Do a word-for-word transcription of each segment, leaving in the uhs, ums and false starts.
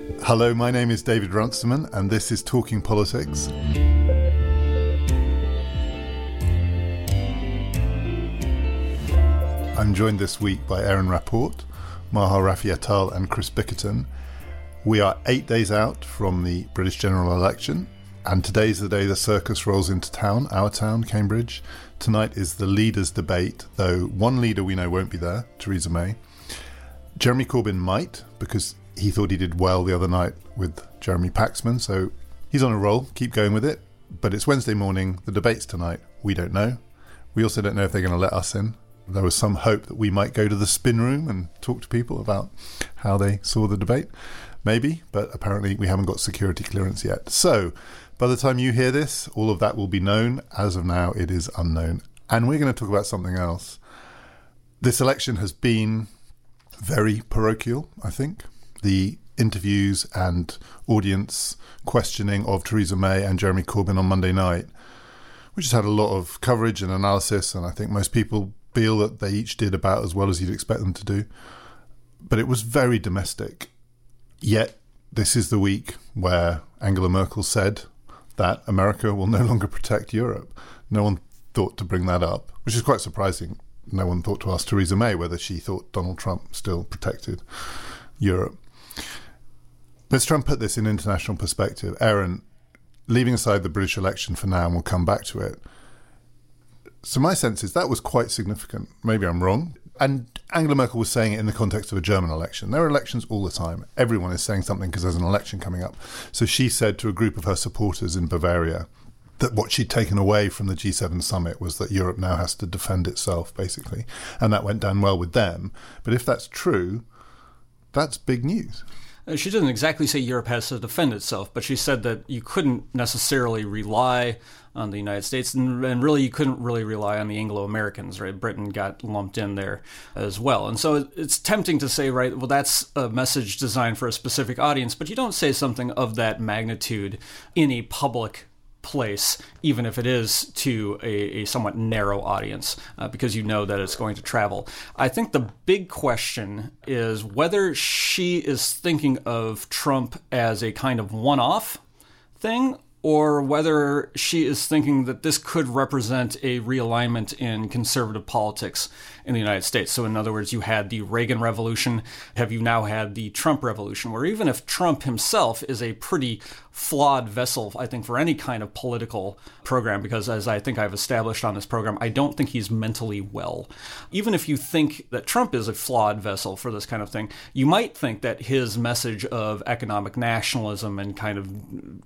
Hello, my name is David Runciman, and this is Talking Politics. I'm joined this week by Aaron Rapport, Maha Rafi-Atal and Chris Bickerton. We are eight days out from the British general election, and today's the day the circus rolls into town, our town, Cambridge. Tonight is the leaders' debate, though one leader we know won't be there, Theresa May. Jeremy Corbyn might, because he thought he did well the other night with Jeremy Paxman, so he's on a roll, keep going with it. But it's Wednesday morning, the debate's tonight, we don't know. We also don't know if they're going to let us in. There was some hope that we might go to the spin room and talk to people about how they saw the debate. Maybe, but apparently we haven't got security clearance yet. So, by the time you hear this, all of that will be known. As of now, it is unknown. And we're going to talk about something else. This election has been very parochial, I think. The interviews and audience questioning of Theresa May and Jeremy Corbyn on Monday night, which has had a lot of coverage and analysis, and I think most people feel that they each did about as well as you'd expect them to do. But it was very domestic. Yet, this is the week where Angela Merkel said that America will no longer protect Europe. No one thought to bring that up, which is quite surprising. No one thought to ask Theresa May whether she thought Donald Trump still protected Europe. Let's try and put this in international perspective. Aaron, leaving aside the British election for now, and we'll come back to it. So my sense is that was quite significant. Maybe I'm wrong. And Angela Merkel was saying it in the context of a German election. There are elections all the time. Everyone is saying something because there's an election coming up. So she said to a group of her supporters in Bavaria that what she'd taken away from the G seven summit was that Europe now has to defend itself, basically. And that went down well with them. But if that's true, that's big news. She didn't exactly say Europe has to defend itself, but she said that you couldn't necessarily rely on the United States, and, and really you couldn't really rely on the Anglo-Americans, right? Britain got lumped in there as well. And so it's tempting to say, right, well, that's a message designed for a specific audience, but you don't say something of that magnitude in a public place, even if it is to a, a somewhat narrow audience, uh, because you know that it's going to travel. I think the big question is whether she is thinking of Trump as a kind of one-off thing, or whether she is thinking that this could represent a realignment in conservative politics in the United States. So in other words, you had the Reagan Revolution. Have you now had the Trump Revolution, where even if Trump himself is a pretty flawed vessel, I think, for any kind of political program, because as I think I've established on this program, I don't think he's mentally well. Even if you think that Trump is a flawed vessel for this kind of thing, you might think that his message of economic nationalism and kind of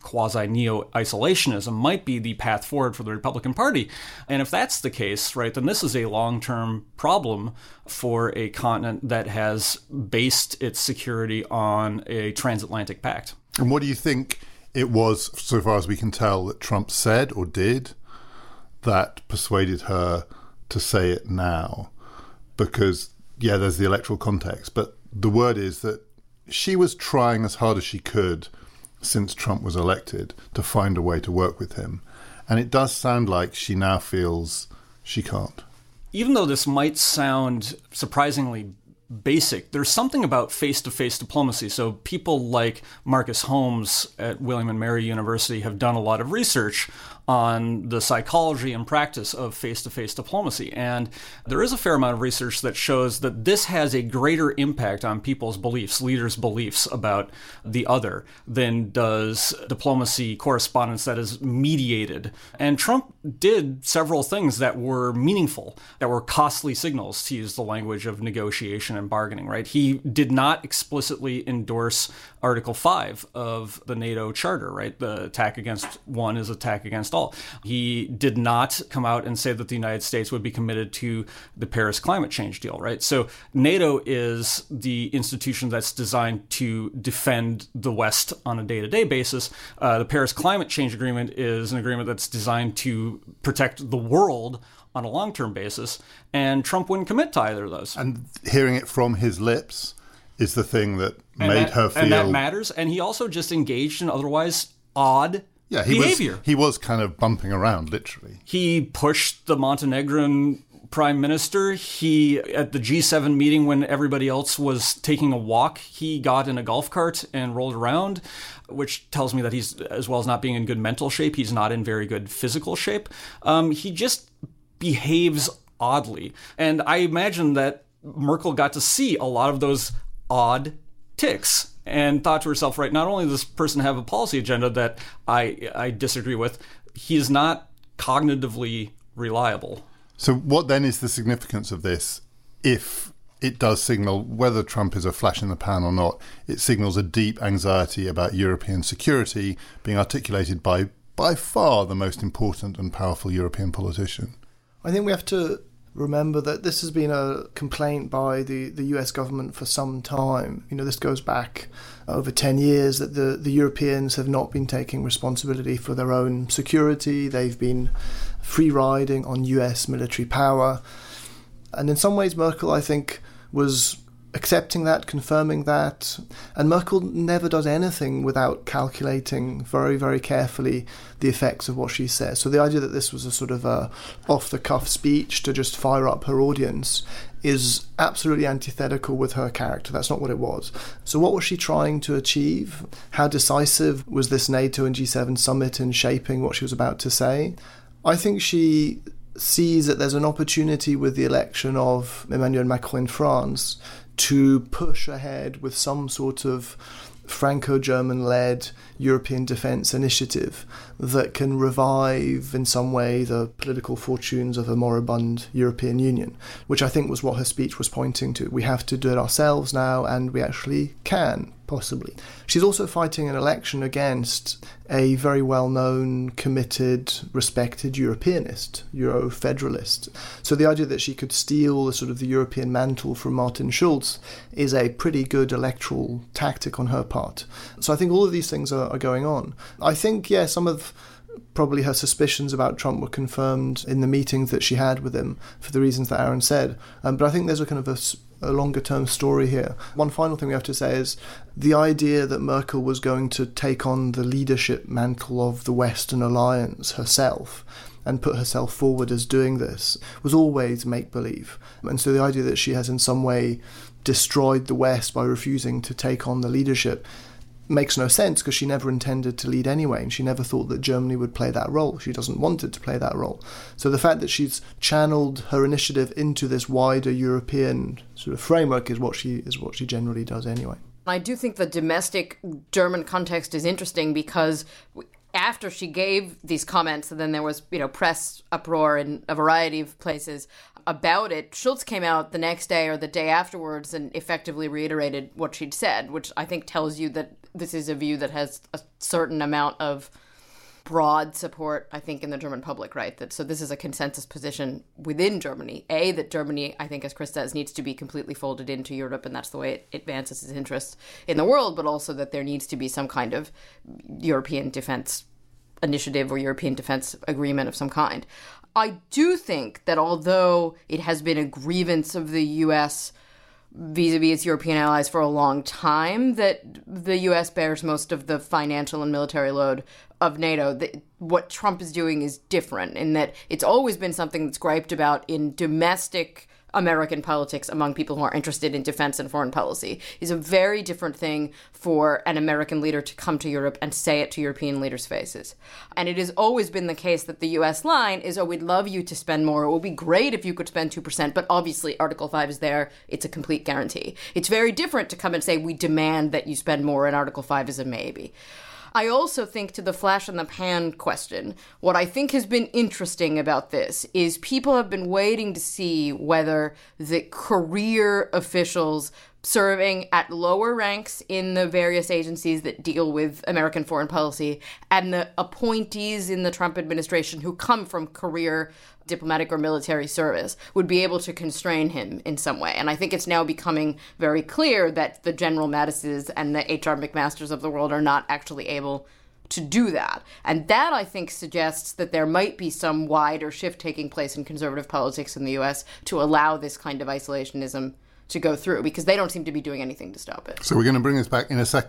quasi-neo-isolationism might be the path forward for the Republican Party. And if that's the case, right, then this is a long-term problem for a continent that has based its security on a transatlantic pact. And what do you think it was, so far as we can tell, that Trump said or did that persuaded her to say it now? Because, yeah, there's the electoral context, but the word is that she was trying as hard as she could since Trump was elected to find a way to work with him. And it does sound like she now feels she can't. Even though this might sound surprisingly basic, there's something about face-to-face diplomacy. So people like Marcus Holmes at William and Mary University have done a lot of research on the psychology and practice of face-to-face diplomacy. And there is a fair amount of research that shows that this has a greater impact on people's beliefs, leaders' beliefs about the other, than does diplomacy correspondence that is mediated. And Trump did several things that were meaningful, that were costly signals, to use the language of negotiation and bargaining, right? He did not explicitly endorse Article five of the NATO Charter, right? The attack against one is attack against all. He did not come out and say that the United States would be committed to the Paris climate change deal, right? So NATO is the institution that's designed to defend the West on a day-to-day basis. Uh, the Paris climate change agreement is an agreement that's designed to protect the world on a long-term basis, and Trump wouldn't commit to either of those. And hearing it from his lips is the thing that and made that, her feel... And that matters. And he also just engaged in otherwise odd yeah, he behavior. Was, he was kind of bumping around, literally. He pushed the Montenegrin prime minister. He, at the G seven meeting when everybody else was taking a walk, he got in a golf cart and rolled around, which tells me that he's, as well as not being in good mental shape, he's not in very good physical shape. Um, he just behaves oddly. And I imagine that Merkel got to see a lot of those odd tics and thought to herself, right, not only does this person have a policy agenda that I I disagree with, he is not cognitively reliable. So what then is the significance of this if it does signal, whether Trump is a flash in the pan or not, it signals a deep anxiety about European security being articulated by by far the most important and powerful European politician? I think we have to remember that this has been a complaint by the, the U S government for some time. You know, this goes back over ten years, that the, the Europeans have not been taking responsibility for their own security. They've been free riding on U S military power. And in some ways, Merkel, I think, was accepting that, confirming that. And Merkel never does anything without calculating very, very carefully the effects of what she says. So the idea that this was a sort of a off-the-cuff speech to just fire up her audience is absolutely antithetical with her character. That's not what it was. So what was she trying to achieve? How decisive was this NATO and G seven summit in shaping what she was about to say? I think she sees that there's an opportunity with the election of Emmanuel Macron in France to push ahead with some sort of Franco-German-led European defence initiative that can revive in some way the political fortunes of a moribund European Union, which I think was what her speech was pointing to. We have to do it ourselves now, and we actually can, possibly. She's also fighting an election against a very well-known, committed, respected Europeanist, Euro-federalist. So the idea that she could steal the sort of the European mantle from Martin Schulz is a pretty good electoral tactic on her part. So I think all of these things are, are going on. I think, yeah, some of probably her suspicions about Trump were confirmed in the meetings that she had with him for the reasons that Aaron said. Um, but I think there's a kind of a a longer-term story here. One final thing we have to say is the idea that Merkel was going to take on the leadership mantle of the Western Alliance herself and put herself forward as doing this was always make-believe. And so the idea that she has in some way destroyed the West by refusing to take on the leadership makes no sense, because she never intended to lead anyway, and she never thought that Germany would play that role. She doesn't want it to play that role. So the fact that she's channeled her initiative into this wider European sort of framework is what she is what she generally does anyway. I do think the domestic German context is interesting, because after she gave these comments, and then there was, you know, press uproar in a variety of places about it, Schulz came out the next day or the day afterwards and effectively reiterated what she'd said, which I think tells you that this is a view that has a certain amount of broad support, I think, in the German public, right? That so this is a consensus position within Germany. A, that Germany, I think, as Chris says, needs to be completely folded into Europe, and that's the way it advances its interests in the world, but also that there needs to be some kind of European defense initiative or European defense agreement of some kind. I do think that although it has been a grievance of the U S vis-a-vis its European allies for a long time, that the U S bears most of the financial and military load of NATO, the, what Trump is doing is different in that it's always been something that's griped about in domestic American politics among people who are interested in defense and foreign policy. Is a very different thing for an American leader to come to Europe and say it to European leaders' faces. And it has always been the case that the U S line is, oh, we'd love you to spend more. It would be great if you could spend two percent, but obviously Article five is there. It's a complete guarantee. It's very different to come and say, we demand that you spend more, and Article five is a maybe. I also think, to the flash in the pan question, what I think has been interesting about this is people have been waiting to see whether the career officials serving at lower ranks in the various agencies that deal with American foreign policy and the appointees in the Trump administration who come from career diplomatic or military service would be able to constrain him in some way. And I think it's now becoming very clear that the General Mattises and the H R McMasters of the world are not actually able to do that. And that, I think, suggests that there might be some wider shift taking place in conservative politics in the U S to allow this kind of isolationism to go through, because they don't seem to be doing anything to stop it. So we're going to bring us back in a second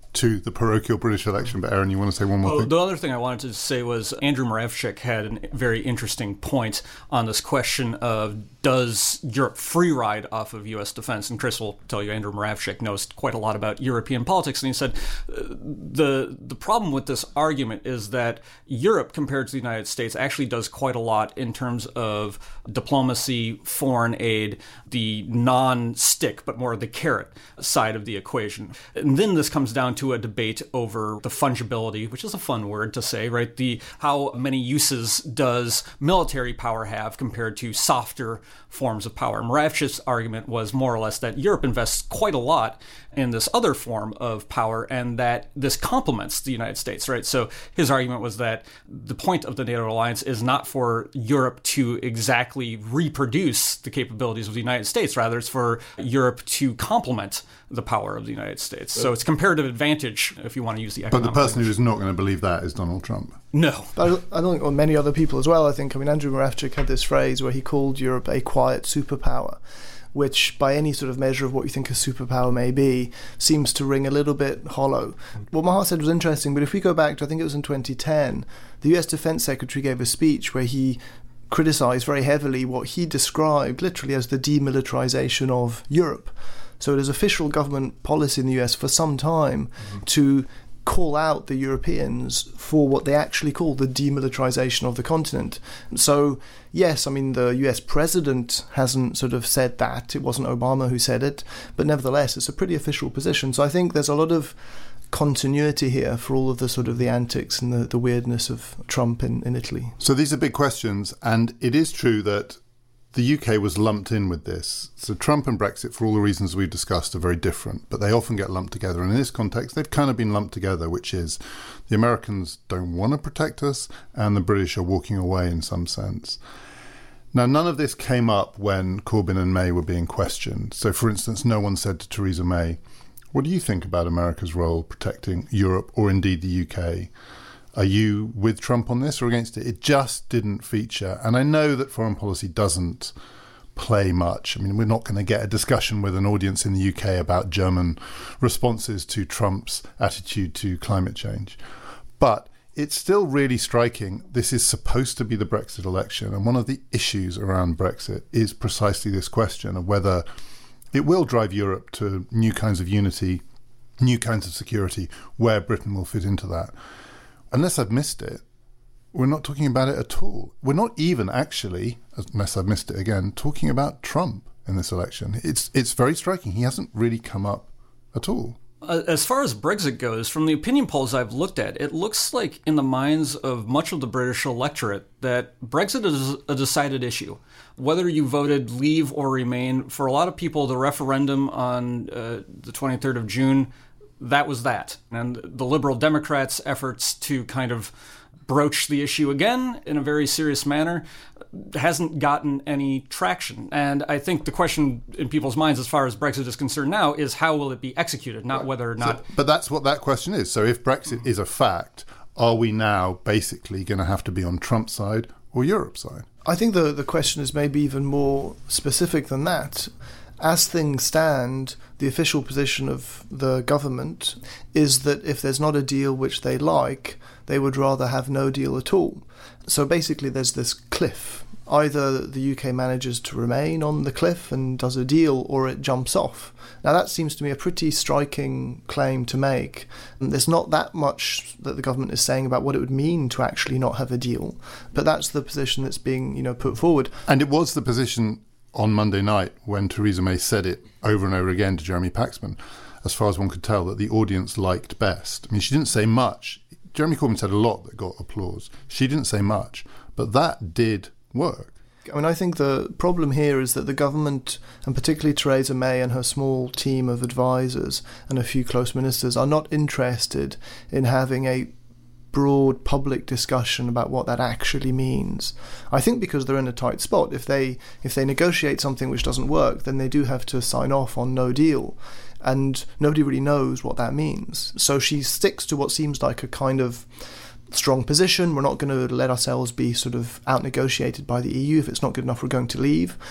to the parochial British election. But Aaron, you want to say one more oh, thing? The other thing I wanted to say was Andrew Moravcsik had a very interesting point on this question of does Europe free ride off of U S defense? And Chris will tell you Andrew Moravcsik knows quite a lot about European politics. And he said uh, the the problem with this argument is that Europe, compared to the United States, actually does quite a lot in terms of diplomacy, foreign aid, the non-stick, but more the carrot side of the equation. And then this comes down to a debate over the fungibility, which is a fun word to say, right? The how many uses does military power have compared to softer forms of power? Moravcik's argument was more or less that Europe invests quite a lot in this other form of power and that this complements the United States, right? So his argument was that the point of the NATO alliance is not for Europe to exactly reproduce the capabilities of the United States. Rather, it's for Europe to complement the power of the United States. So it's comparative advantage, if you want to use the economic But the person language. who's not going to believe that is Donald Trump. No. But I don't think, or many other people as well, I think, I mean, Andrew Moravcsik had this phrase where he called Europe a quiet superpower, which by any sort of measure of what you think a superpower may be, seems to ring a little bit hollow. What Maha said was interesting, but if we go back to, I think it was in twenty ten, the U S Defense Secretary gave a speech where he criticised very heavily what he described literally as the demilitarization of Europe. So it is official government policy in the U S for some time mm-hmm. to call out the Europeans for what they actually call the demilitarization of the continent. So, yes, I mean, the U S president hasn't sort of said that. It wasn't Obama who said it. But nevertheless, it's a pretty official position. So I think there's a lot of continuity here for all of the sort of the antics and the, the weirdness of Trump in, in Italy. So these are big questions. And it is true that the U K was lumped in with this. So Trump and Brexit, for all the reasons we've discussed, are very different, but they often get lumped together. And in this context, they've kind of been lumped together, which is the Americans don't want to protect us and the British are walking away in some sense. Now, none of this came up when Corbyn and May were being questioned. So, for instance, no one said to Theresa May, what do you think about America's role protecting Europe or indeed the U K? Are you with Trump on this or against it? It just didn't feature. And I know that foreign policy doesn't play much. I mean, we're not going to get a discussion with an audience in the U K about German responses to Trump's attitude to climate change. But it's still really striking. This is supposed to be the Brexit election. And one of the issues around Brexit is precisely this question of whether it will drive Europe to new kinds of unity, new kinds of security, where Britain will fit into that. Unless I've missed it, we're not talking about it at all. We're not even actually, unless I've missed it again, talking about Trump in this election. It's it's very striking. He hasn't really come up at all. As far as Brexit goes, from the opinion polls I've looked at, it looks like in the minds of much of the British electorate that Brexit is a decided issue. Whether you voted leave or remain, for a lot of people, the referendum on uh, the twenty-third of June, that was that. And the Liberal Democrats' efforts to kind of broach the issue again in a very serious manner hasn't gotten any traction. And I think the question in people's minds as far as Brexit is concerned now is how will it be executed, not right. whether or not... So, but that's what that question is. So if Brexit is a fact, are we now basically going to have to be on Trump's side or Europe's side? I think the the question is maybe even more specific than that. As things stand, the official position of the government is that if there's not a deal which they like, they would rather have no deal at all. So basically there's this cliff. Either the U K manages to remain on the cliff and does a deal, or it jumps off. Now that seems to me a pretty striking claim to make. And there's not that much that the government is saying about what it would mean to actually not have a deal, but that's the position that's being, you know, put forward. And it was the position on Monday night when Theresa May said it over and over again to Jeremy Paxman, as far as one could tell, that the audience liked best. I mean, she didn't say much. Jeremy Corbyn said a lot that got applause. She didn't say much, but that did work. I mean, I think the problem here is that the government, and particularly Theresa May and her small team of advisors and a few close ministers, are not interested in having a broad public discussion about what that actually means. I think because they're in a tight spot. If they if they negotiate something which doesn't work, then they do have to sign off on no deal. And nobody really knows what that means. So she sticks to what seems like a kind of strong position. We're not going to let ourselves be sort of out-negotiated by the E U. If it's not good enough, we're going to leave.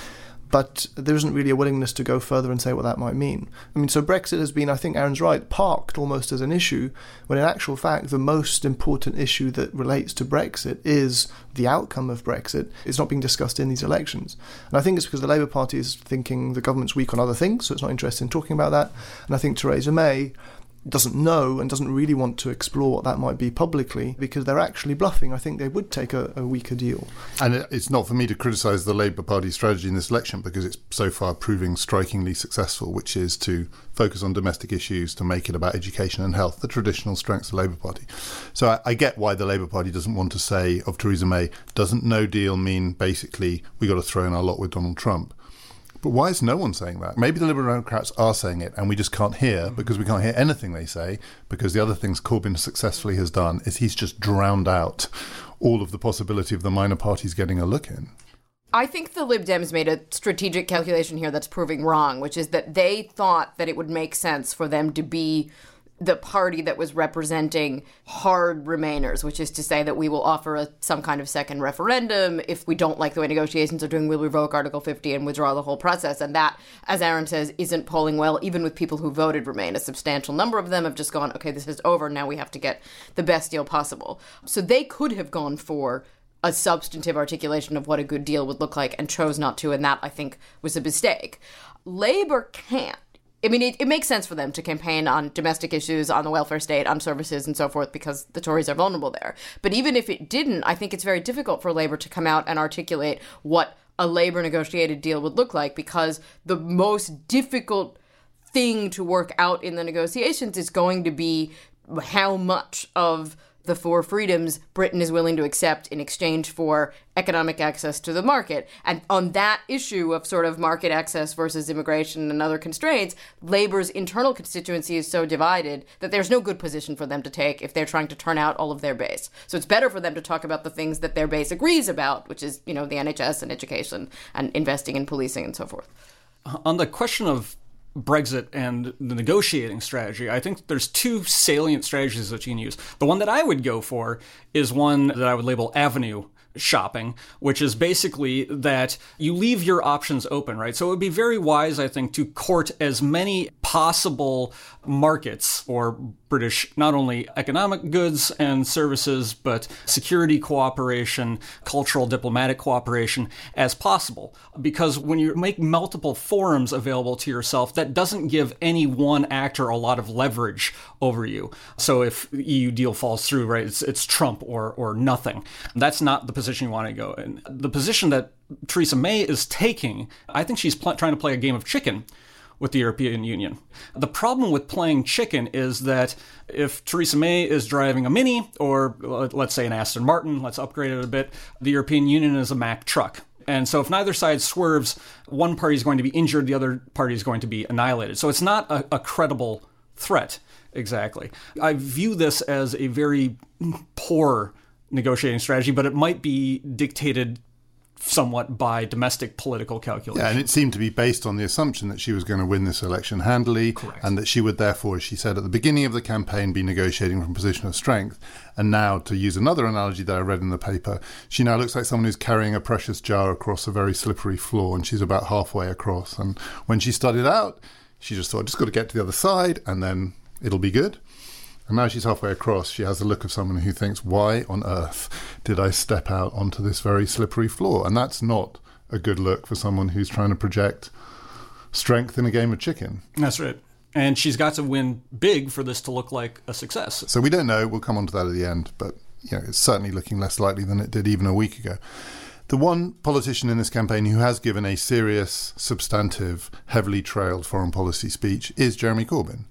But there isn't really a willingness to go further and say what that might mean. I mean, so Brexit has been, I think Aaron's right, parked almost as an issue, when in actual fact the most important issue that relates to Brexit is the outcome of Brexit. It's not being discussed in these elections. And I think it's because the Labour Party is thinking the government's weak on other things, so it's not interested in talking about that. And I think Theresa May doesn't know and doesn't really want to explore what that might be publicly, because they're actually bluffing. I think they would take a, a weaker deal. And it's not for me to criticise the Labour Party strategy in this election, because it's so far proving strikingly successful, which is to focus on domestic issues, to make it about education and health, the traditional strengths of the Labour Party. So I, I get why the Labour Party doesn't want to say of Theresa May, doesn't no deal mean basically we got to throw in our lot with Donald Trump? But why is no one saying that? Maybe the Liberal Democrats are saying it and we just can't hear, because we can't hear anything they say, because the other things Corbyn successfully has done is he's just drowned out all of the possibility of the minor parties getting a look in. I think the Lib Dems made a strategic calculation here that's proving wrong, which is that they thought that it would make sense for them to be the party that was representing hard Remainers, which is to say that we will offer a, some kind of second referendum. If we don't like the way negotiations are doing, we'll revoke Article fifty and withdraw the whole process. And that, as Aaron says, isn't polling well, even with people who voted Remain. A substantial number of them have just gone, okay, this is over, now we have to get the best deal possible. So they could have gone for a substantive articulation of what a good deal would look like and chose not to, and that, I think, was a mistake. Labour can't. I mean, it, it makes sense for them to campaign on domestic issues, on the welfare state, on services and so forth, because the Tories are vulnerable there. But even if it didn't, I think it's very difficult for Labour to come out and articulate what a Labour negotiated deal would look like, because the most difficult thing to work out in the negotiations is going to be how much of the four freedoms Britain is willing to accept in exchange for economic access to the market. And on that issue of sort of market access versus immigration and other constraints, Labour's internal constituency is so divided that there's no good position for them to take if they're trying to turn out all of their base. So it's better for them to talk about the things that their base agrees about, which is, you know, the N H S and education and investing in policing and so forth. On the question of Brexit and the negotiating strategy, I think there's two salient strategies that you can use. The one that I would go for is one that I would label avenue shopping, which is basically that you leave your options open, right? So it would be very wise, I think, to court as many possible markets for British, not only economic goods and services, but security cooperation, cultural diplomatic cooperation as possible. Because when you make multiple forums available to yourself, that doesn't give any one actor a lot of leverage over you. So if the E U deal falls through, right, it's, it's Trump or, or nothing. That's not the position you want to go in. The position that Theresa May is taking, I think she's pl- trying to play a game of chicken with the European Union. The problem with playing chicken is that if Theresa May is driving a Mini, or let's say an Aston Martin, let's upgrade it a bit, the European Union is a Mack truck. And so if neither side swerves, one party is going to be injured, the other party is going to be annihilated. So it's not a, a credible threat, exactly. I view this as a very poor negotiating strategy, but it might be dictated somewhat by domestic political calculation. Yeah, and it seemed to be based on the assumption that she was going to win this election handily. Correct. And that she would therefore, as she said at the beginning of the campaign, be negotiating from a position of strength. And now, to use another analogy that I read in the paper, she now looks like someone who's carrying a precious jar across a very slippery floor, and she's about halfway across. And when she started out, she just thought, just got to get to the other side, and then it'll be good. And now she's halfway across, she has the look of someone who thinks, why on earth did I step out onto this very slippery floor? And that's not a good look for someone who's trying to project strength in a game of chicken. That's right. And she's got to win big for this to look like a success. So we don't know. We'll come on to that at the end. But you know, it's certainly looking less likely than it did even a week ago. The one politician in this campaign who has given a serious, substantive, heavily trailed foreign policy speech is Jeremy Corbyn.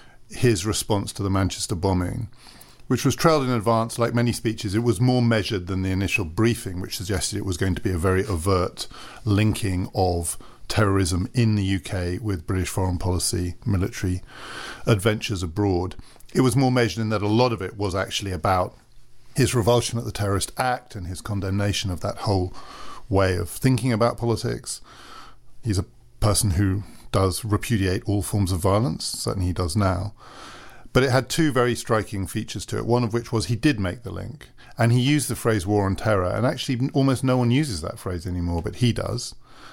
His response to the Manchester bombing, which was trailed in advance, like many speeches, it was more measured than the initial briefing, which suggested it was going to be a very overt linking of terrorism in the U K with British foreign policy, military adventures abroad. It was more measured in that a lot of it was actually about his revulsion at the terrorist act and his condemnation of that whole way of thinking about politics. He's a person who does repudiate all forms of violence, certainly he does now. But it had two very striking features to it, one of which was he did make the link, and he used the phrase war on terror, and actually almost no one uses that phrase anymore, but he does.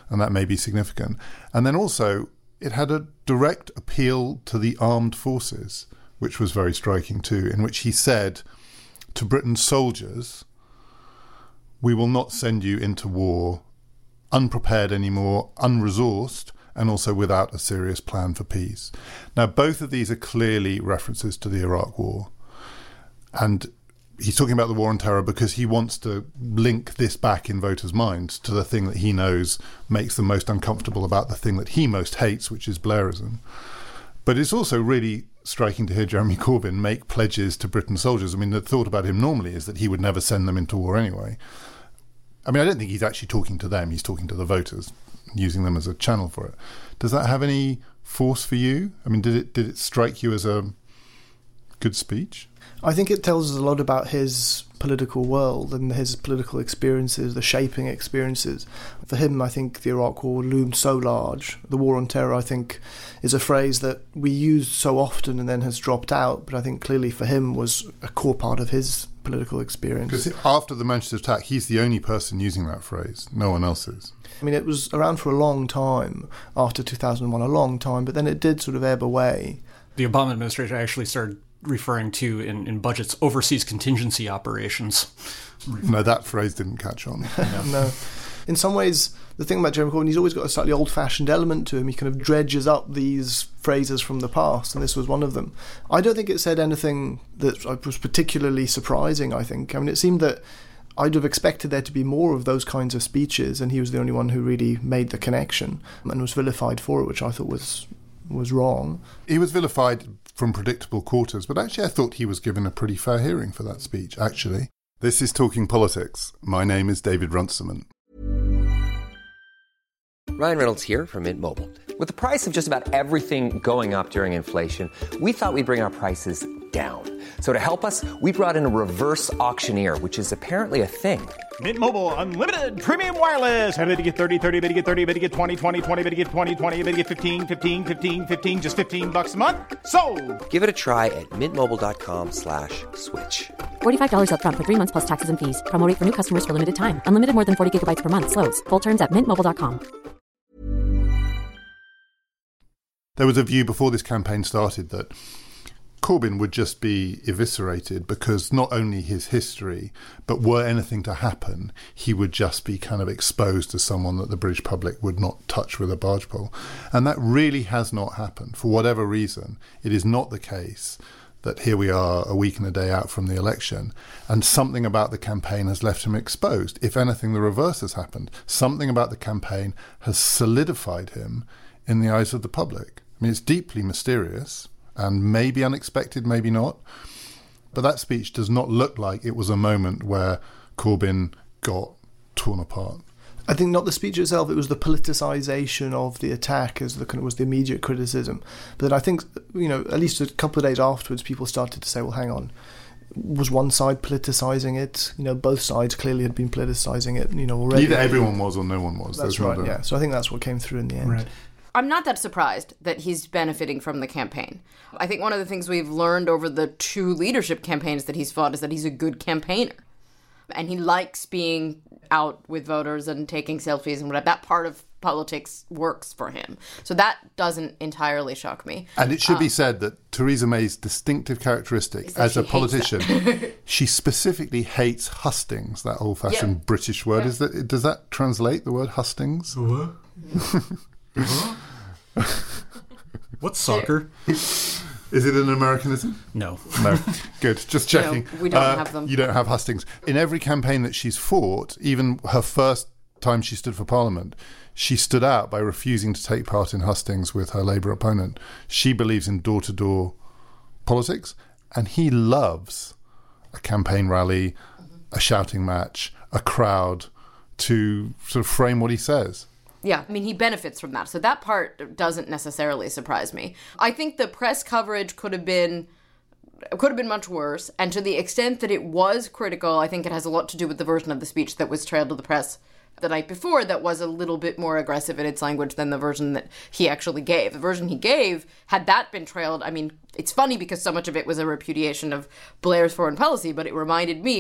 and that may be significant. And then also, it had a direct appeal to the armed forces, which was very striking too, in which he said to Britain's soldiers, we will not send you into war unprepared anymore, unresourced, and also without a serious plan for peace. Now, both of these are clearly references to the Iraq War. And he's talking about the war on terror because he wants to link this back in voters' minds to the thing that he knows makes them most uncomfortable about the thing that he most hates, which is Blairism. But it's also really striking to hear Jeremy Corbyn make pledges to Britain's soldiers. I mean, the thought about him normally is that he would never send them into war anyway. I mean, I don't think he's actually talking to them. He's talking to the voters, using them as a channel for it. Does that have any force for you? I mean, did it did it strike you as a good speech? I think it tells us a lot about his political world and his political experiences, the shaping experiences. For him, I think the Iraq War loomed so large. The war on terror, I think, is a phrase that we use so often and then has dropped out, but I think clearly for him was a core part of his political experience. Because after the Manchester attack, he's the only person using that phrase. No one else is. I mean, it was around for a long time, after two thousand one, a long time, but then it did sort of ebb away. The Obama administration actually started referring to in, in budgets overseas contingency operations. No, that phrase didn't catch on. No. no. In some ways, the thing about Jeremy Corbyn, he's always got a slightly old-fashioned element to him. He kind of dredges up these phrases from the past, and this was one of them. I don't think it said anything that was particularly surprising, I think. I mean, it seemed that I'd have expected there to be more of those kinds of speeches, and he was the only one who really made the connection and was vilified for it, which I thought was was wrong. He was vilified from predictable quarters, but actually I thought he was given a pretty fair hearing for that speech, actually. This is Talking Politics. My name is David Runciman. Ryan Reynolds here from Mint Mobile. With the price of just about everything going up during inflation, we thought we'd bring our prices down. So to help us, we brought in a reverse auctioneer, which is apparently a thing. Mint Mobile Unlimited Premium Wireless. How to get thirty, thirty, how to get thirty, how to get twenty, twenty, twenty, how to get twenty, twenty, how to get fifteen, fifteen, fifteen, fifteen, just fifteen bucks a month? Sold! Give it a try at mintmobile.com slash switch. forty-five dollars up front for three months plus taxes and fees. Promo rate for new customers for limited time. Unlimited more than forty gigabytes per month. Slows full terms at mint mobile dot com. There was a view before this campaign started that Corbyn would just be eviscerated because not only his history, but were anything to happen, he would just be kind of exposed as someone that the British public would not touch with a barge pole. And that really has not happened. For whatever reason, it is not the case that here we are a week and a day out from the election, and something about the campaign has left him exposed. If anything, the reverse has happened. Something about the campaign has solidified him in the eyes of the public. I mean, it's deeply mysterious and maybe unexpected, maybe not. But that speech does not look like it was a moment where Corbyn got torn apart. I think not the speech itself, it was the politicisation of the attack as the kind of was the immediate criticism. But then I think, you know, at least a couple of days afterwards, people started to say, well, hang on, was one side politicising it? You know, both sides clearly had been politicising it, you know, already. Either everyone was or no one was. That's right, yeah. So I think that's what came through in the end. Right. I'm not that surprised that he's benefiting from the campaign. I think one of the things we've learned over the two leadership campaigns that he's fought is that he's a good campaigner. And he likes being out with voters and taking selfies and whatever. That part of politics works for him. So that doesn't entirely shock me. And it should um, be said that Theresa May's distinctive characteristic as a politician, she specifically hates hustings, that old-fashioned Yeah. British word. Yeah. Is that, does that translate, the word hustings? What? What's soccer? Is it an Americanism? No. No. Good. Just checking. No, we don't Uh, have them. You don't have hustings. In every campaign that she's fought, even her first time she stood for Parliament, she stood out by refusing to take part in hustings with her Labour opponent. She believes in door-to-door politics, and he loves a campaign rally, a shouting match, a crowd to sort of frame what he says. Yeah, I mean, he benefits from that. So that part doesn't necessarily surprise me. I think the press coverage could have been could have been much worse. And to the extent that it was critical, I think it has a lot to do with the version of the speech that was trailed to the press the night before that was a little bit more aggressive in its language than the version that he actually gave. The version he gave, had that been trailed, I mean, it's funny because so much of it was a repudiation of Blair's foreign policy, but it reminded me of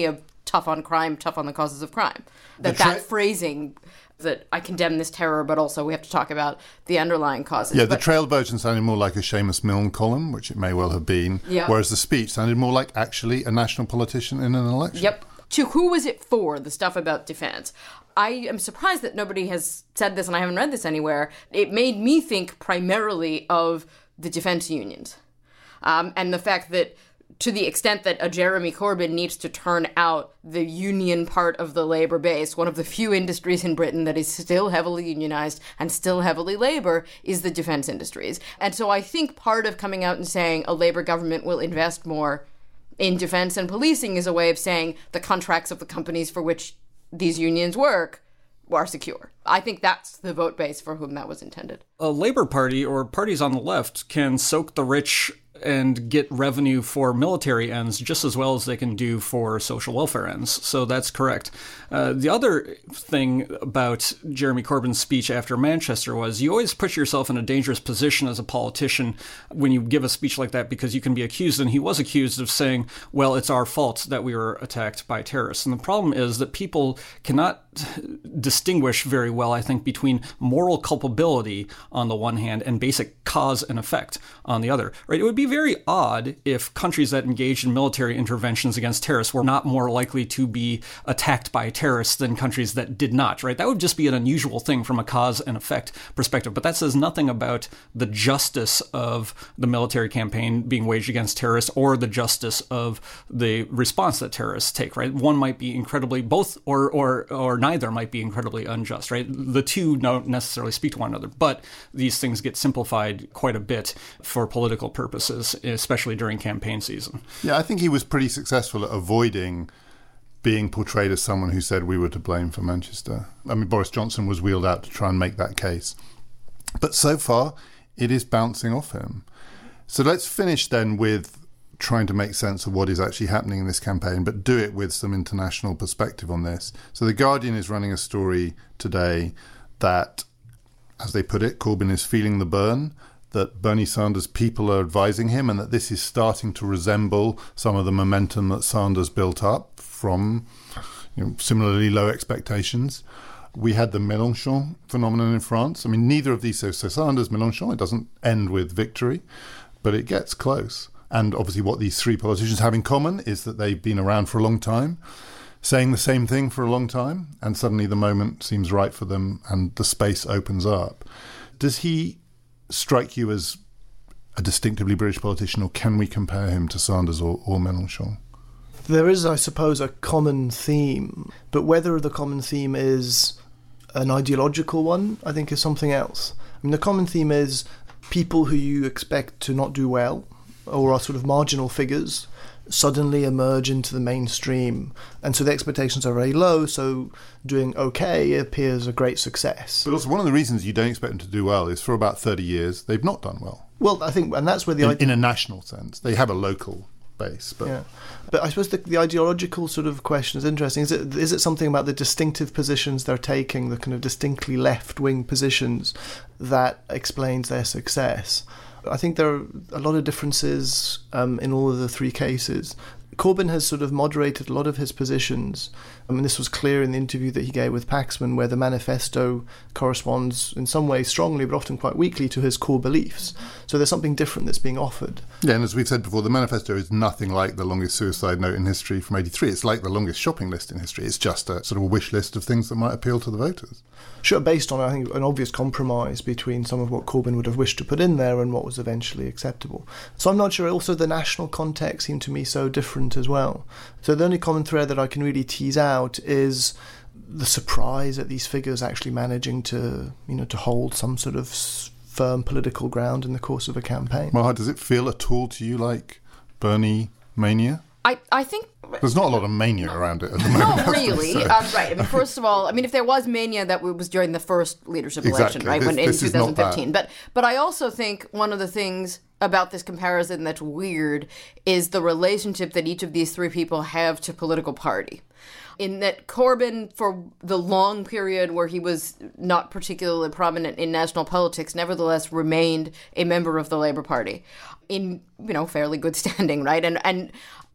tough on crime, tough on the causes of crime. That tra- that phrasing that I condemn this terror, but also we have to talk about the underlying causes. Yeah, but, the trail version sounded more like a Seamus Milne column, which it may well have been, yeah. whereas the speech sounded more like actually a national politician in an election. Yep. To who was it for, the stuff about defense? I am surprised that nobody has said this, and I haven't read this anywhere. It made me think primarily of the defense unions. Um, and the fact that to the extent that a Jeremy Corbyn needs to turn out the union part of the labor base, one of the few industries in Britain that is still heavily unionized and still heavily labor is the defense industries. And so I think part of coming out and saying a labor government will invest more in defense and policing is a way of saying the contracts of the companies for which these unions work are secure. I think that's the vote base for whom that was intended. A Labour Party or parties on the left can soak the rich and get revenue for military ends just as well as they can do for social welfare ends. So that's correct. Uh, the other thing about Jeremy Corbyn's speech after Manchester was you always put yourself in a dangerous position as a politician when you give a speech like that, because you can be accused, and he was accused of saying, well, it's our fault that we were attacked by terrorists. And the problem is that people cannot distinguish very well, I think, between moral culpability on the one hand and basic cause and effect on the other. Right? It would be very odd if countries that engaged in military interventions against terrorists were not more likely to be attacked by terrorists than countries that did not, right? That would just be an unusual thing from a cause and effect perspective. But that says nothing about the justice of the military campaign being waged against terrorists or the justice of the response that terrorists take, right? One might be incredibly, both or or or neither might be incredibly unjust, right? The two don't necessarily speak to one another, but these things get simplified quite a bit for political purposes, especially during campaign season. Yeah, I think he was pretty successful at avoiding being portrayed as someone who said we were to blame for Manchester. I mean, Boris Johnson was wheeled out to try and make that case. But so far, it is bouncing off him. So let's finish then with trying to make sense of what is actually happening in this campaign, but do it with some international perspective on this. So The Guardian is running a story today that, as they put it, Corbyn is feeling the burn, that Bernie Sanders' people are advising him, and that this is starting to resemble some of the momentum that Sanders built up from, you know, similarly low expectations. We had the Mélenchon phenomenon in France. I mean, neither of these, so, so Sanders, Mélenchon, it doesn't end with victory, but it gets close. And obviously what these three politicians have in common is that they've been around for a long time, saying the same thing for a long time, and suddenly the moment seems right for them and the space opens up. Does he strike you as a distinctively British politician, or can we compare him to Sanders or, or Mélenchon? There is, I suppose, a common theme, but whether the common theme is an ideological one, I think, is something else. I mean, the common theme is people who you expect to not do well, or are sort of marginal figures, suddenly emerge into the mainstream. And so the expectations are very low, so doing okay appears a great success. But also one of the reasons you don't expect them to do well is for about thirty years, they've not done well. Well, I think, and that's where the... In, ide- in a national sense. They have a local base, but... Yeah. But I suppose the, the ideological sort of question is interesting. Is it is it something about the distinctive positions they're taking, the kind of distinctly left-wing positions, that explains their success? I think there are a lot of differences um, in all of the three cases. Corbyn has sort of moderated a lot of his positions. I mean, this was clear in the interview that he gave with Paxman, where the manifesto corresponds in some ways strongly, but often quite weakly, to his core beliefs. So there's something different that's being offered. Yeah, and as we've said before, the manifesto is nothing like the longest suicide note in history from eighty-three. It's like the longest shopping list in history. It's just a sort of a wish list of things that might appeal to the voters. Sure, based on, I think, an obvious compromise between some of what Corbyn would have wished to put in there and what was eventually acceptable. So I'm not sure. Also, the national context seemed to me so different as well. So the only common thread that I can really tease out is the surprise at these figures actually managing to, you know, to hold some sort of firm political ground in the course of a campaign. Well, does it feel at all to you like Bernie mania? I, I think... There's not a lot of mania around it at the moment. Not really. Um, right. I mean, first of all, I mean, if there was mania, that was during the first leadership election, exactly. right, This, when in this is not twenty fifteen. But but I also think one of the things about this comparison that's weird is the relationship that each of these three people have to political party. In that Corbyn, for the long period where he was not particularly prominent in national politics, nevertheless remained a member of the Labour Party in, you know, fairly good standing, right? And and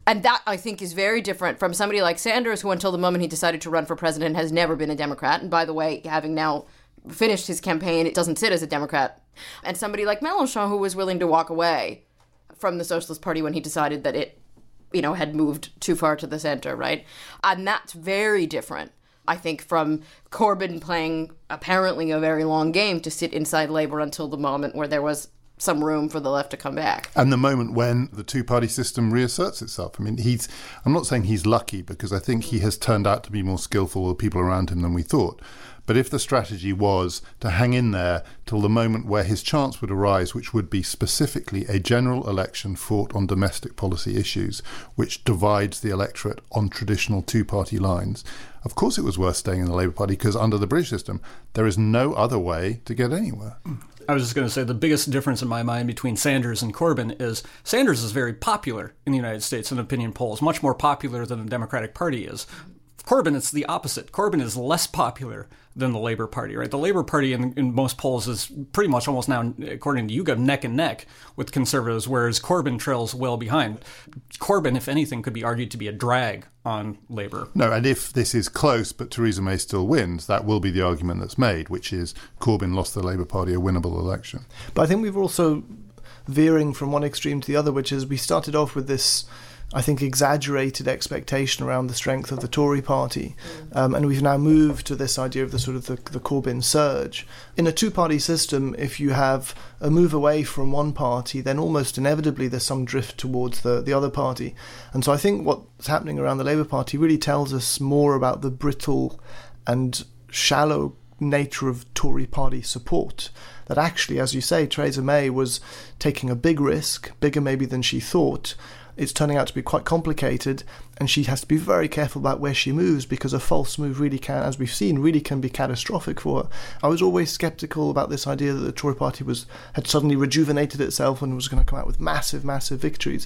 And that, I think, is very different from somebody like Sanders, who until the moment he decided to run for president has never been a Democrat. And by the way, having now finished his campaign, it doesn't sit as a Democrat. And somebody like Mélenchon, who was willing to walk away from the Socialist Party when he decided that it, you know, had moved too far to the center, right? And that's very different, I think, from Corbyn playing apparently a very long game to sit inside Labour until the moment where there was some room for the left to come back. And the moment when the two-party system reasserts itself. I mean, he's, I'm not saying he's lucky, because I think he has turned out to be more skillful with people around him than we thought. But if the strategy was to hang in there till the moment where his chance would arise, which would be specifically a general election fought on domestic policy issues, which divides the electorate on traditional two-party lines, of course it was worth staying in the Labour Party, because under the British system, there is no other way to get anywhere. I was just going to say the biggest difference in my mind between Sanders and Corbyn is Sanders is very popular in the United States in opinion polls, much more popular than the Democratic Party is. Corbyn, it's the opposite. Corbyn is less popular than the Labour Party, right? The Labour Party in, in most polls is pretty much almost now, according to YouGov, neck and neck with Conservatives, whereas Corbyn trails well behind. Corbyn, if anything, could be argued to be a drag on Labour. No, and if this is close but Theresa May still wins, that will be the argument that's made, which is Corbyn lost the Labour Party a winnable election. But I think we've also veering from one extreme to the other, which is we started off with this, I think, exaggerated expectation around the strength of the Tory party. Um, and we've now moved to this idea of the sort of the, the Corbyn surge. In a two-party system, if you have a move away from one party, then almost inevitably there's some drift towards the, the other party. And so I think what's happening around the Labour Party really tells us more about the brittle and shallow nature of Tory party support. That actually, as you say, Theresa May was taking a big risk, bigger maybe than she thought. It's turning out to be quite complicated, and she has to be very careful about where she moves, because a false move really can, as we've seen, really can be catastrophic for her. I was always sceptical about this idea that the Tory party was had suddenly rejuvenated itself and was going to come out with massive, massive victories.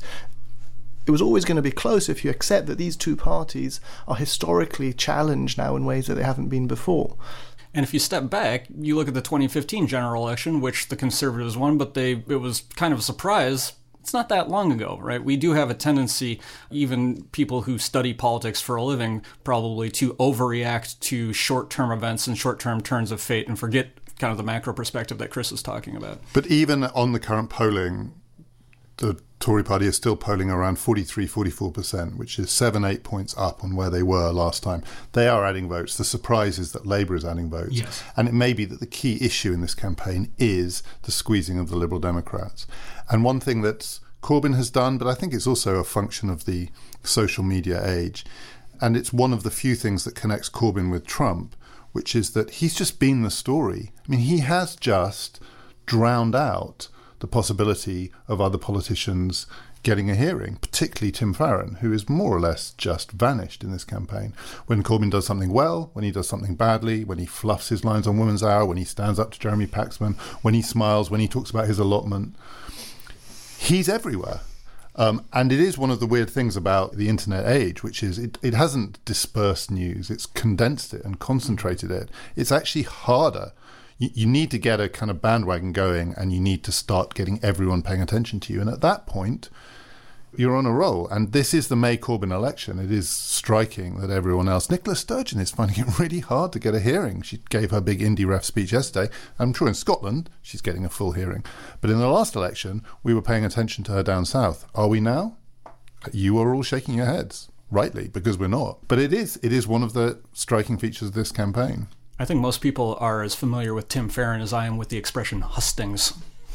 It was always going to be close if you accept that these two parties are historically challenged now in ways that they haven't been before. And if you step back, you look at the twenty fifteen general election, which the Conservatives won, but they it was kind of a surprise. It's not that long ago, right? We do have a tendency, even people who study politics for a living, probably to overreact to short-term events and short-term turns of fate and forget kind of the macro perspective that Chris is talking about. But even on the current polling, the Tory party is still polling around forty-three, forty-four percent, which is seven, eight points up on where they were last time. They are adding votes. The surprise is that Labour is adding votes. Yes. And it may be that the key issue in this campaign is the squeezing of the Liberal Democrats. And one thing that Corbyn has done, but I think it's also a function of the social media age, and it's one of the few things that connects Corbyn with Trump, which is that he's just been the story. I mean, he has just drowned out the possibility of other politicians getting a hearing, particularly Tim Farron, who is more or less just vanished in this campaign. When Corbyn does something well, when he does something badly, when he fluffs his lines on Women's Hour, when he stands up to Jeremy Paxman, when he smiles, when he talks about his allotment, he's everywhere. Um, and it is one of the weird things about the internet age, which is it, it hasn't dispersed news, it's condensed it and concentrated it. It's actually harder. You, you need to get a kind of bandwagon going, and you need to start getting everyone paying attention to you. And at that point, you're on a roll. And this is the May Corbyn election. It is striking that everyone else... Nicola Sturgeon is finding it really hard to get a hearing. She gave her big Indie Ref speech yesterday. I'm sure in Scotland she's getting a full hearing. But in the last election, we were paying attention to her down south. Are we now? You are all shaking your heads, rightly, because we're not. But it is. It is one of the striking features of this campaign. I think most people are as familiar with Tim Farron as I am with the expression hustings.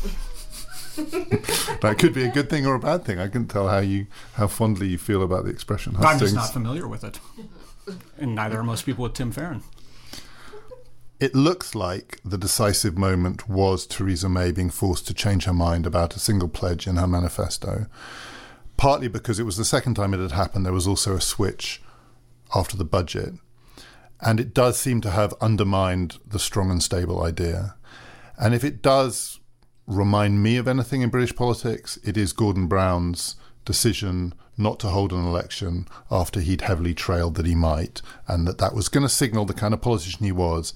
That could be a good thing or a bad thing. I can tell how you how fondly you feel about the expression hustings. I'm just not familiar with it. And neither are most people with Tim Farron. It looks like the decisive moment was Theresa May being forced to change her mind about a single pledge in her manifesto. Partly because it was the second time it had happened. There was also a switch after the budget. And it does seem to have undermined the strong and stable idea. And if it does remind me of anything in British politics, it is Gordon Brown's decision not to hold an election after he'd heavily trailed that he might, and that that was going to signal the kind of politician he was.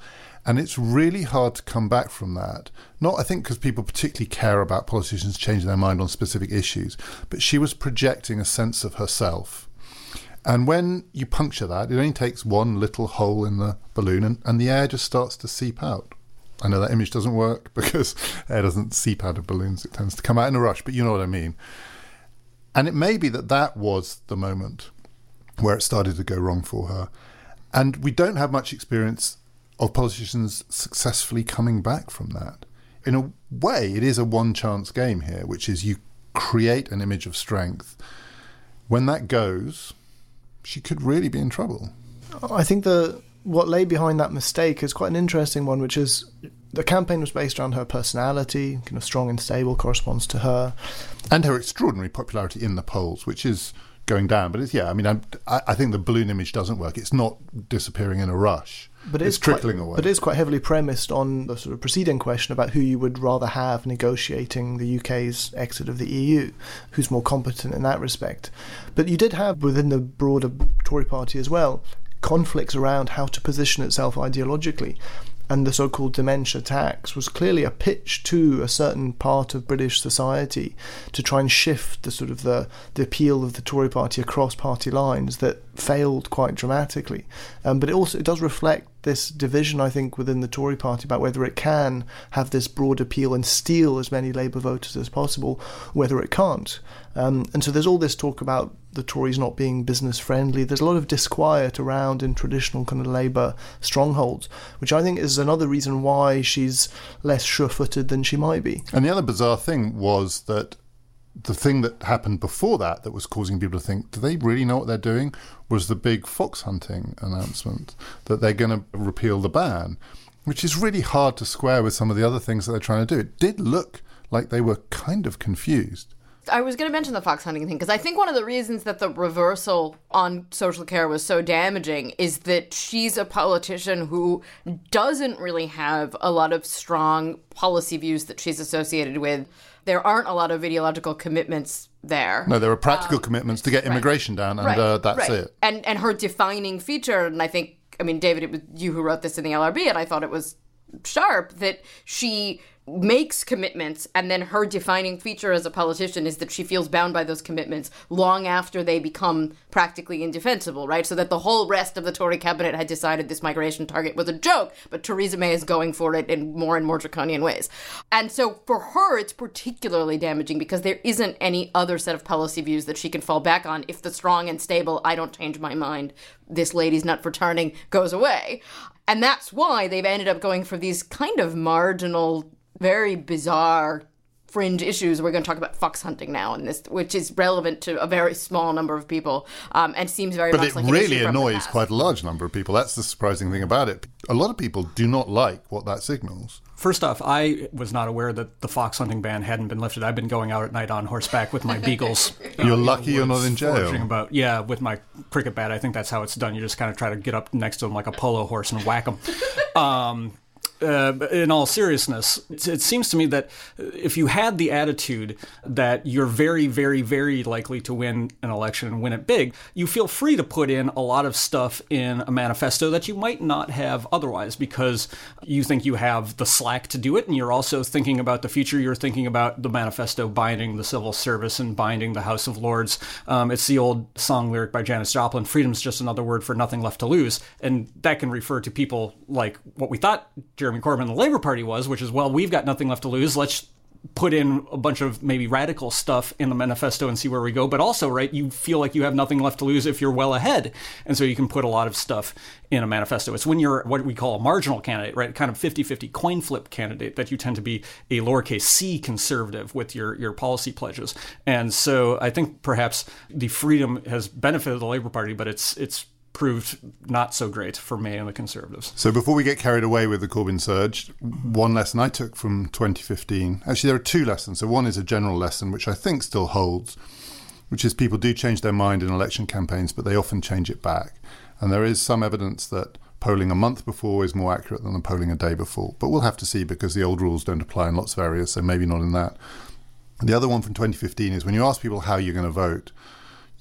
And it's really hard to come back from that. Not, I think, because people particularly care about politicians changing their mind on specific issues, but she was projecting a sense of herself. And when you puncture that, it only takes one little hole in the balloon and, and the air just starts to seep out. I know that image doesn't work because air doesn't seep out of balloons. It tends to come out in a rush, but you know what I mean. And it may be that that was the moment where it started to go wrong for her. And we don't have much experience of politicians successfully coming back from that. In a way, it is a one-chance game here, which is you create an image of strength. When that goes, she could really be in trouble. I think the what lay behind that mistake is quite an interesting one, which is the campaign was based around her personality, kind of strong and stable, corresponds to her. And her extraordinary popularity in the polls, which is going down. But it's, yeah, I mean, I'm, I, I think the balloon image doesn't work. It's not disappearing in a rush. But it's trickling quite, away. But it is quite heavily premised on the sort of preceding question about who you would rather have negotiating the U K's exit of the E U, who's more competent in that respect. But you did have, within the broader Tory party as well, conflicts around how to position itself ideologically. And the so-called dementia tax was clearly a pitch to a certain part of British society to try and shift the sort of the, the appeal of the Tory party across party lines that failed quite dramatically. Um, but it also it does reflect this division, I think, within the Tory party about whether it can have this broad appeal and steal as many Labour voters as possible, whether it can't. Um, and so there's all this talk about the Tories not being business friendly. There's a lot of disquiet around in traditional kind of Labour strongholds, which I think is another reason why she's less sure-footed than she might be. And the other bizarre thing was that the thing that happened before that that was causing people to think, do they really know what they're doing, was the big fox hunting announcement that they're going to repeal the ban, which is really hard to square with some of the other things that they're trying to do. It did look like they were kind of confused. I was going to mention the fox hunting thing because I think one of the reasons that the reversal on social care was so damaging is that she's a politician who doesn't really have a lot of strong policy views that she's associated with. There aren't a lot of ideological commitments there. No, there are practical um, commitments to get immigration right. down, and right. uh, that's right. it. And and her defining feature, and I think, I mean, David, it was you who wrote this in the L R B, and I thought it was sharp that she makes commitments, and then her defining feature as a politician is that she feels bound by those commitments long after they become practically indefensible, right? So that the whole rest of the Tory cabinet had decided this migration target was a joke, but Theresa May is going for it in more and more draconian ways. And so for her, it's particularly damaging because there isn't any other set of policy views that she can fall back on if the strong and stable, I don't change my mind, this lady's nut for turning goes away. And that's why they've ended up going for these kind of marginal, very bizarre fringe issues. We're going to talk about fox hunting now, in this, which is relevant to a very small number of people, um, and seems very but much it like really an issue from the annoys past. quite a large number of people. That's the surprising thing about it. A lot of people do not like what that signals. First off, I was not aware that the fox hunting ban hadn't been lifted. I've been going out at night on horseback with my beagles. You're uh, lucky in you're woods, not in jail. foraging About, yeah, with my cricket bat. I think that's how it's done. You just kind of try to get up next to them like a polo horse and whack them. Um, Uh, in all seriousness, it, it seems to me that if you had the attitude that you're very, very, very likely to win an election and win it big, you feel free to put in a lot of stuff in a manifesto that you might not have otherwise because you think you have the slack to do it, and you're also thinking about the future. You're thinking about the manifesto binding the civil service and binding the House of Lords. Um, it's the old song lyric by Janis Joplin, freedom's just another word for nothing left to lose. And that can refer to people like what we thought Jeremy Corbyn and the Labour Party was, which is, well, we've got nothing left to lose. Let's put in a bunch of maybe radical stuff in the manifesto and see where we go. But also, right, you feel like you have nothing left to lose if you're well ahead. And so you can put a lot of stuff in a manifesto. It's when you're what we call a marginal candidate, right, kind of fifty-fifty coin flip candidate, that you tend to be a lowercase c conservative with your, your policy pledges. And so I think perhaps the freedom has benefited the Labour Party, but it's it's proved not so great for May and the Conservatives. So before we get carried away with the Corbyn surge, one lesson I took from twenty fifteen, actually there are two lessons. So one is a general lesson, which I think still holds, which is people do change their mind in election campaigns, but they often change it back. And there is some evidence that polling a month before is more accurate than the polling a day before. But we'll have to see because the old rules don't apply in lots of areas, so maybe not in that. And the other one from twenty fifteen is when you ask people how you're going to vote,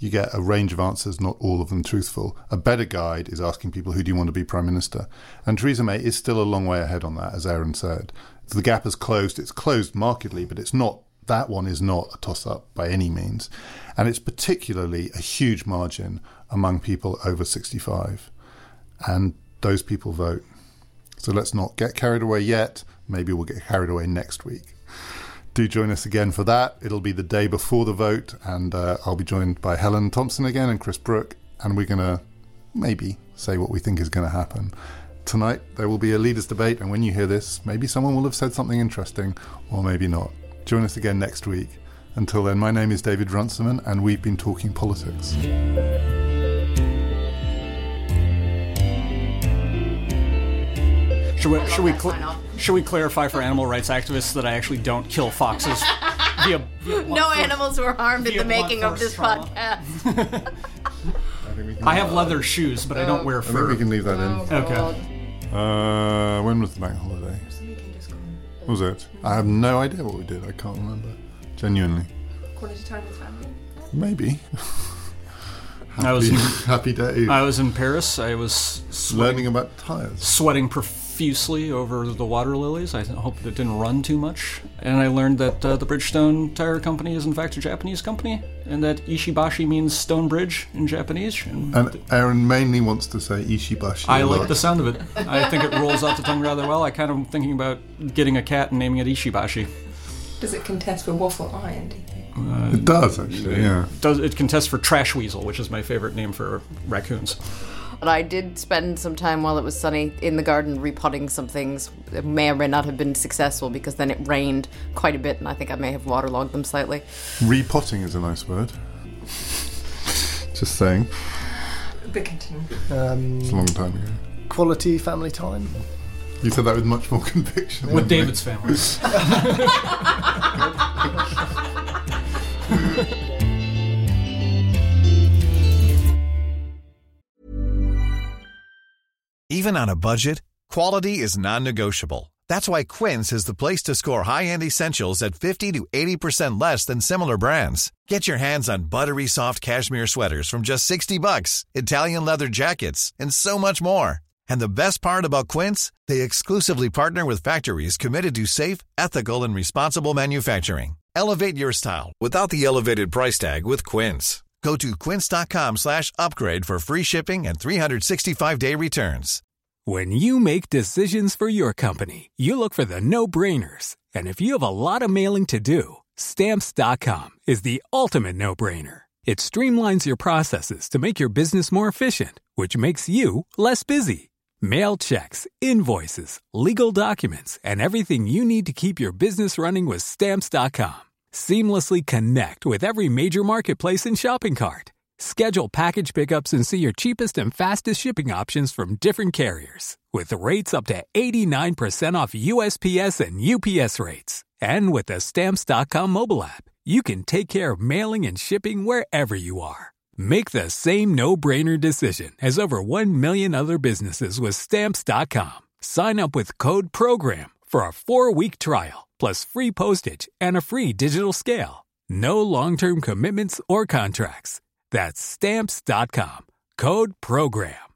you get a range of answers, not all of them truthful. A better guide is asking people, who do you want to be Prime Minister? And Theresa May is still a long way ahead on that, as Aaron said. The gap has closed. It's closed markedly, but it's not, that one is not a toss-up by any means. And it's particularly a huge margin among people over sixty-five. And those people vote. So let's not get carried away yet. Maybe we'll get carried away next week. Do join us again for that. It'll be the day before the vote, and uh, I'll be joined by Helen Thompson again and Chris Brooke, and we're going to maybe say what we think is going to happen. Tonight, there will be a leaders' debate, and when you hear this, maybe someone will have said something interesting, or maybe not. Join us again next week. Until then, my name is David Runciman, and we've been talking politics. Should we, should, we cl- should we clarify for animal rights activists that I actually don't kill foxes? via, via no animals were harmed in the making of this trauma. podcast. I, I have leather shoes, but I don't wear I think fur. we can leave that Oh, in. Okay. Uh, when was the bank holiday? Was it? I have no idea what we did. I can't remember. Genuinely. Quality time with family. Maybe. happy, I was in, happy day. I was in Paris. I was sweating, Learning about tires. sweating profusely over the water lilies. I hope it didn't run too much. And I learned that uh, the Bridgestone Tire Company is in fact a Japanese company, and that Ishibashi means stone bridge in Japanese. And, And Aaron mainly wants to say Ishibashi. I a like lot. the sound of it. I think it rolls off the tongue rather well. I kind of am thinking about getting a cat and naming it Ishibashi. Does it contest for waffle iron, do you think? It does, actually, yeah. Does it contests for trash weasel, which is my favorite name for raccoons. But I did spend some time while it was sunny in the garden repotting some things. It may or may not have been successful because then it rained quite a bit and I think I may have waterlogged them slightly. Repotting is a nice word. Just saying. But continue. Um, It's a long time ago. quality family time. You said that with much more conviction. With didn't you? David's family. Even on a budget, quality is non-negotiable. That's why Quince is the place to score high-end essentials at fifty to eighty percent less than similar brands. Get your hands on buttery soft cashmere sweaters from just sixty bucks, Italian leather jackets, and so much more. And the best part about Quince, they exclusively partner with factories committed to safe, ethical, and responsible manufacturing. Elevate your style without the elevated price tag with Quince. Go to quince.com slash upgrade for free shipping and three sixty-five day returns. When you make decisions for your company, you look for the no-brainers. And if you have a lot of mailing to do, Stamps dot com is the ultimate no-brainer. It streamlines your processes to make your business more efficient, which makes you less busy. Mail checks, invoices, legal documents, and everything you need to keep your business running with Stamps dot com. Seamlessly connect with every major marketplace and shopping cart. Schedule package pickups and see your cheapest and fastest shipping options from different carriers. With rates up to eighty-nine percent off U S P S and U P S rates. And with the Stamps dot com mobile app, you can take care of mailing and shipping wherever you are. Make the same no-brainer decision as over one million other businesses with Stamps dot com. Sign up with code PROGRAM for a four-week trial, plus free postage and a free digital scale. No long-term commitments or contracts. That's Stamps dot com. Code PROGRAM.